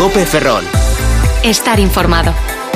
COPE Ferrol. Estar informado.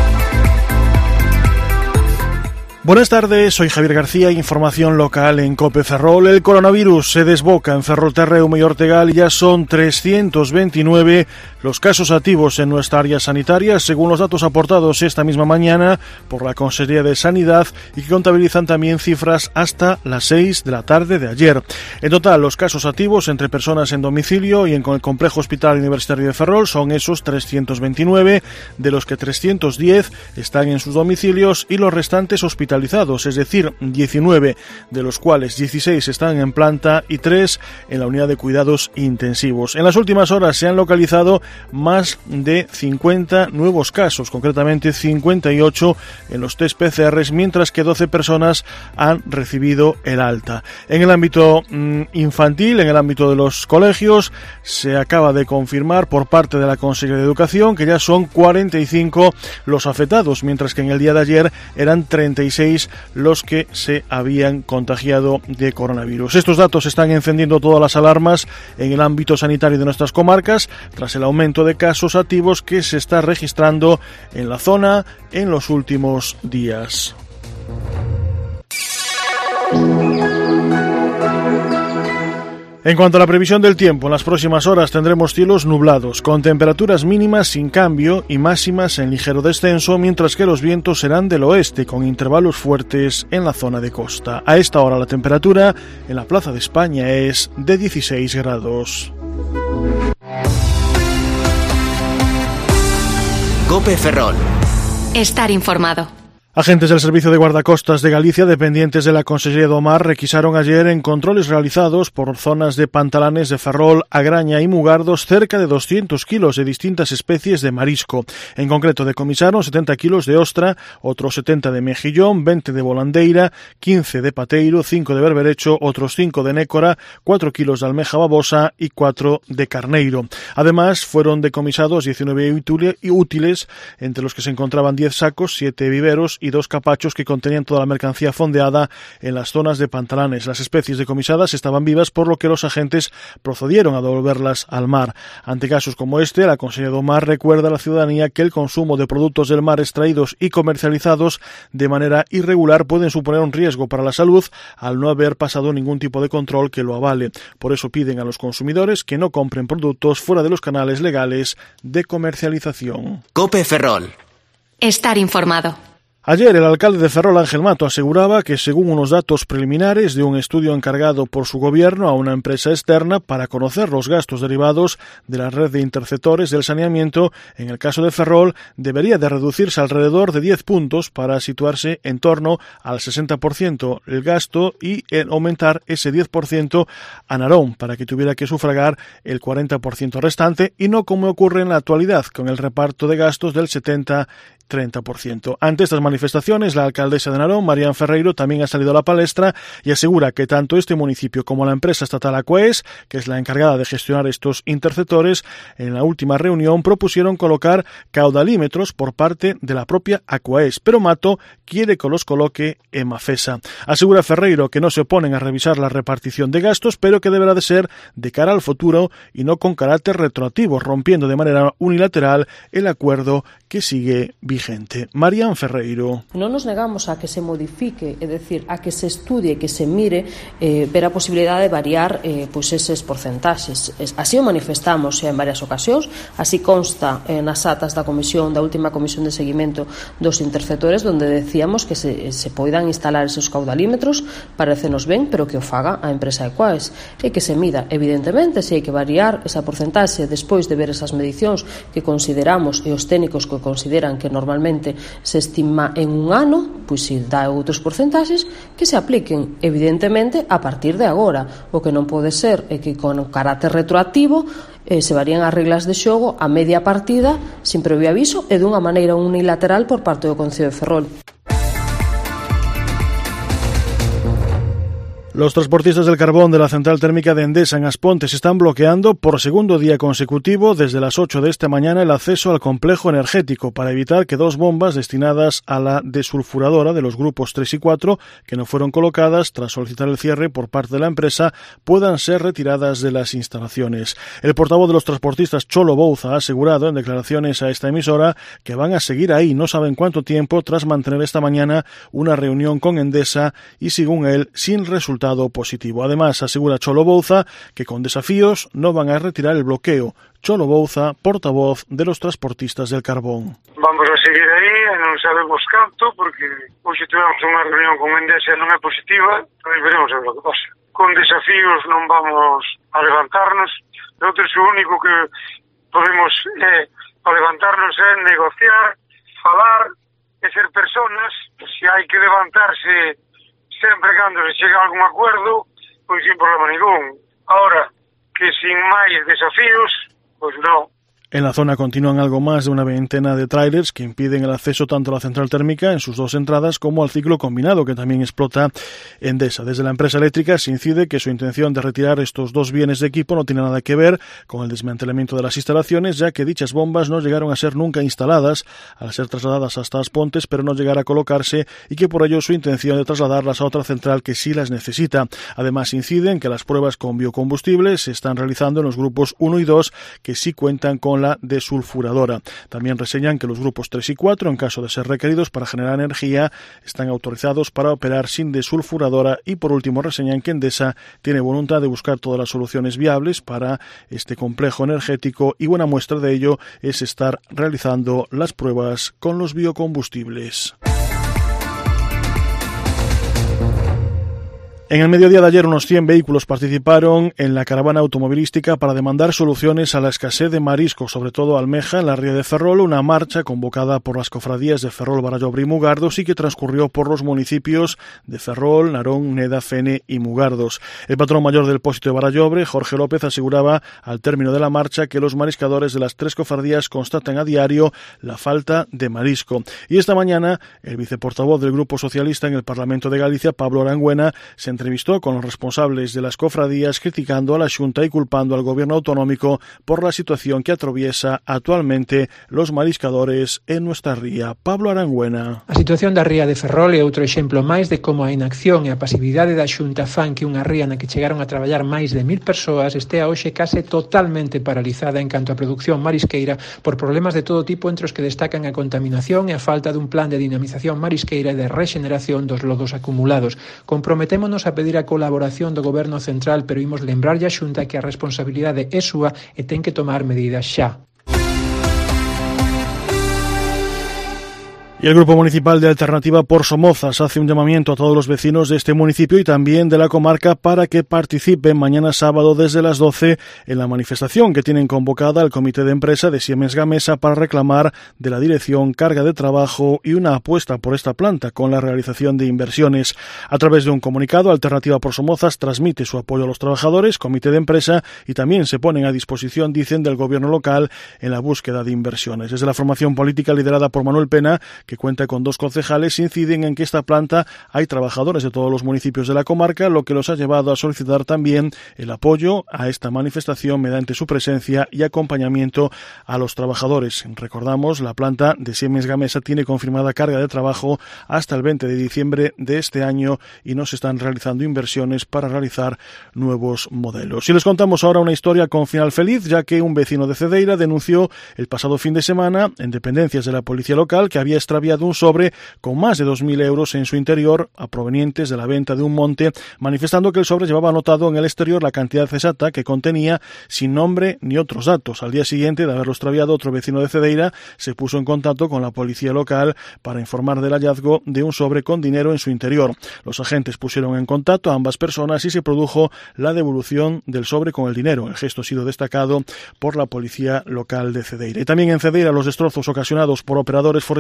Buenas tardes, soy Javier García, información local en COPE Ferrol. El coronavirus se desboca en Ferrolterreume y Ortegal y ya son 329 los casos activos en nuestra área sanitaria, según los datos aportados esta misma mañana por la Consejería de Sanidad y que contabilizan también cifras hasta las 6 de la tarde de ayer. En total, los casos activos entre personas en domicilio y en el complejo hospitalario universitario de Ferrol son esos 329, de los que 310 están en sus domicilios y los restantes hospitalizados, es decir, 19, de los cuales 16 están en planta y 3 en la unidad de cuidados intensivos. En las últimas horas se han localizado más de 50 nuevos casos, concretamente 58 en los test PCRs, mientras que 12 personas han recibido el alta. En el ámbito infantil, en el ámbito de los colegios, se acaba de confirmar por parte de la Consejería de Educación que ya son 45 los afectados, mientras que en el día de ayer eran 36 los que se habían contagiado de coronavirus. Estos datos están encendiendo todas las alarmas en el ámbito sanitario de nuestras comarcas, tras el aumento de casos activos que se está registrando en la zona en los últimos días. En cuanto a la previsión del tiempo, en las próximas horas tendremos cielos nublados, con temperaturas mínimas sin cambio y máximas en ligero descenso, mientras que los vientos serán del oeste, con intervalos fuertes en la zona de costa. A esta hora la temperatura en la Plaza de España es de 16 grados. COPE Ferrol. Estar informado. Agentes del Servicio de Guardacostas de Galicia, dependientes de la Consejería do Mar, requisaron ayer en controles realizados por zonas de pantalanes de Ferrol, Agraña y Mugardos cerca de 200 kilos de distintas especies de marisco. En concreto, decomisaron 70 kilos de ostra, otros 70 de mejillón, 20 de volandeira, 15 de pateiro, 5 de berberecho, otros 5 de nécora, 4 kilos de almeja babosa y 4 de carneiro. Además, fueron decomisados 19 útiles, entre los que se encontraban 10 sacos, 7 viveros y 2 capachos que contenían toda la mercancía fondeada en las zonas de pantalanes. Las especies decomisadas estaban vivas, por lo que los agentes procedieron a devolverlas al mar. Ante casos como este, la Consejería do Mar recuerda a la ciudadanía que el consumo de productos del mar extraídos y comercializados de manera irregular pueden suponer un riesgo para la salud al no haber pasado ningún tipo de control que lo avale. Por eso piden a los consumidores que no compren productos fuera de los canales legales de comercialización. COPE Ferrol. Estar informado. Ayer el alcalde de Ferrol, Ángel Mato, aseguraba que según unos datos preliminares de un estudio encargado por su gobierno a una empresa externa para conocer los gastos derivados de la red de interceptores del saneamiento, en el caso de Ferrol debería de reducirse alrededor de 10 puntos para situarse en torno al 60% el gasto y aumentar ese 10% a Narón para que tuviera que sufragar el 40% restante y no como ocurre en la actualidad con el reparto de gastos del 70-30%. Ante estas manifestaciones, la alcaldesa de Narón, Marián Ferreiro, también ha salido a la palestra y asegura que tanto este municipio como la empresa estatal Aquaes, que es la encargada de gestionar estos interceptores, en la última reunión propusieron colocar caudalímetros por parte de la propia Aquaes, pero Mato quiere que los coloque Emafesa. Asegura Ferreiro que no se oponen a revisar la repartición de gastos, pero que deberá de ser de cara al futuro y no con carácter retroactivo, rompiendo de manera unilateral el acuerdo que sigue vigente. Marián Ferreiro. Non nos negamos a que se modifique, é dicir, a que se estudie, que se mire, ver a posibilidade de variar pois eses porcentaxes. Así o manifestamos en varias ocasións, así consta nas atas da comisión, da última comisión de seguimento dos interceptores, donde decíamos que se poidan instalar esos caudalímetros, parecenos ben, pero que o faga a empresa Aquaes, e que se mida, evidentemente, se hai que variar esa porcentaxe despois de ver esas medicións que consideramos e os técnicos que consideran que normalmente se estima en un ano, pois se dá outros porcentaxes que se apliquen evidentemente a partir de agora. O que non pode ser é que con carácter retroactivo se varían as reglas de xogo a media partida sin previo aviso e dunha maneira unilateral por parte do Concello de Ferrol. Los transportistas del carbón de la central térmica de Endesa en Aspontes están bloqueando por segundo día consecutivo desde las 8 de esta mañana el acceso al complejo energético para evitar que dos bombas destinadas a la desulfuradora de los grupos 3 y 4, que no fueron colocadas tras solicitar el cierre por parte de la empresa, puedan ser retiradas de las instalaciones. El portavoz de los transportistas, Cholo Bouza, ha asegurado en declaraciones a esta emisora que van a seguir ahí no saben cuánto tiempo tras mantener esta mañana una reunión con Endesa y, según él, sin resultado positivo. Además, asegura Cholo Bouza que con desafíos no van a retirar el bloqueo. Cholo Bouza, portavoz de los transportistas del carbón. Vamos a seguir aí, non sabemos canto, porque hoxe tivemos unha reunión con Endesa e non é positiva, pois veremos a ver o que pasa. Con desafíos non vamos a levantarnos, nosotros o único que podemos a levantarnos é negociar, falar e ser personas. Se hai que levantarse sempre cando se chega a algún acuerdo, pois sin problema ningún. Ahora, que sin máis desafíos, pois non. En la zona continúan algo más de una veintena de tráilers que impiden el acceso tanto a la central térmica en sus dos entradas como al ciclo combinado que también explota Endesa. Desde la empresa eléctrica se incide que su intención de retirar estos dos bienes de equipo no tiene nada que ver con el desmantelamiento de las instalaciones, ya que dichas bombas no llegaron a ser nunca instaladas al ser trasladadas hasta Aspontes, pero no llegar a colocarse, y que por ello su intención de trasladarlas a otra central que sí las necesita. Además inciden que las pruebas con biocombustibles se están realizando en los grupos 1 y 2 que sí cuentan con la desulfuradora. También reseñan que los grupos 3 y 4, en caso de ser requeridos para generar energía, están autorizados para operar sin desulfuradora, y por último reseñan que Endesa tiene voluntad de buscar todas las soluciones viables para este complejo energético, y buena muestra de ello es estar realizando las pruebas con los biocombustibles. En el mediodía de ayer, unos 100 vehículos participaron en la caravana automovilística para demandar soluciones a la escasez de marisco, sobre todo almeja, en la ría de Ferrol, una marcha convocada por las cofradías de Ferrol, Barallobre y Mugardos y que transcurrió por los municipios de Ferrol, Narón, Neda, Fene y Mugardos. El patrón mayor del Pósito de Barallobre, Jorge López, aseguraba al término de la marcha que los mariscadores de las tres cofradías constatan a diario la falta de marisco. Y esta mañana, el viceportavoz del Grupo Socialista en el Parlamento de Galicia, Pablo Arangüena, se entrevistó con los responsables de las cofradías criticando a la Xunta y culpando al gobierno autonómico por la situación que atraviesa actualmente los mariscadores en nuestra ría. Pablo Arangüena. A situación da ría de Ferrol é outro exemplo máis de como a inacción e a pasividade da Xunta fan que unha ría na que chegaron a traballar máis de 1000 persoas estea hoxe case totalmente paralizada en canto a produción marisqueira por problemas de todo tipo, entre os que destacan a contaminación e a falta dun plan de dinamización marisqueira e de rexeneración dos lodos acumulados. Comprometémonos a pedir a colaboración do Goberno Central, pero imos lembrarlle a Xunta que a responsabilidade é súa e ten que tomar medidas xa. Y el Grupo Municipal de Alternativa por Somozas hace un llamamiento a todos los vecinos de este municipio y también de la comarca para que participen mañana sábado desde las 12 en la manifestación que tienen convocada el Comité de Empresa de Siemens Gamesa para reclamar de la dirección carga de trabajo y una apuesta por esta planta con la realización de inversiones. A través de un comunicado, Alternativa por Somozas transmite su apoyo a los trabajadores, Comité de Empresa, y también se ponen a disposición, dicen, del gobierno local en la búsqueda de inversiones. Desde la formación política liderada por Manuel Pena, que cuenta con 2 concejales, inciden en que esta planta hay trabajadores de todos los municipios de la comarca, lo que los ha llevado a solicitar también el apoyo a esta manifestación mediante su presencia y acompañamiento a los trabajadores. Recordamos, la planta de Siemens Gamesa tiene confirmada carga de trabajo hasta el 20 de diciembre de este año y no se están realizando inversiones para realizar nuevos modelos. Y les contamos ahora una historia con final feliz, ya que un vecino de Cedeira denunció el pasado fin de semana en dependencias de la policía local que había extraviado un sobre con más de 2.000 euros en su interior, provenientes de la venta de un monte, manifestando que el sobre llevaba anotado en el exterior la cantidad exacta que contenía, sin nombre ni otros datos. Al día siguiente de haberlo extraviado, otro vecino de Cedeira se puso en contacto con la policía local para informar del hallazgo de un sobre con dinero en su interior. Los agentes pusieron en contacto a ambas personas y se produjo la devolución del sobre con el dinero. El gesto ha sido destacado por la policía local de Cedeira. Y también en Cedeira, los destrozos ocasionados por operadores forestales en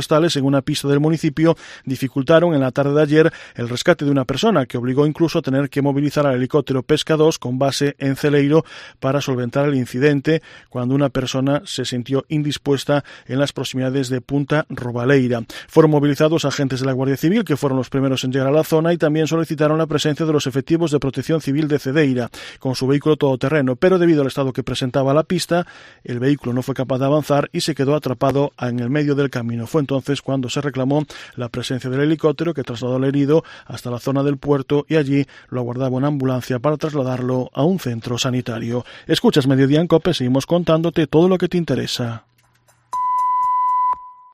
una pista del municipio dificultaron en la tarde de ayer el rescate de una persona, que obligó incluso a tener que movilizar al helicóptero Pesca 2 con base en Celeiro para solventar el incidente cuando una persona se sintió indispuesta en las proximidades de Punta Robaleira. Fueron movilizados agentes de la Guardia Civil, que fueron los primeros en llegar a la zona, y también solicitaron la presencia de los efectivos de Protección Civil de Cedeira con su vehículo todoterreno, pero debido al estado que presentaba la pista, el vehículo no fue capaz de avanzar y se quedó atrapado en el medio del camino. Fue entonces cuando se reclamó la presencia del helicóptero, que trasladó al herido hasta la zona del puerto, y allí lo aguardaba una ambulancia para trasladarlo a un centro sanitario. Escuchas Mediodía en COPE, seguimos contándote todo lo que te interesa.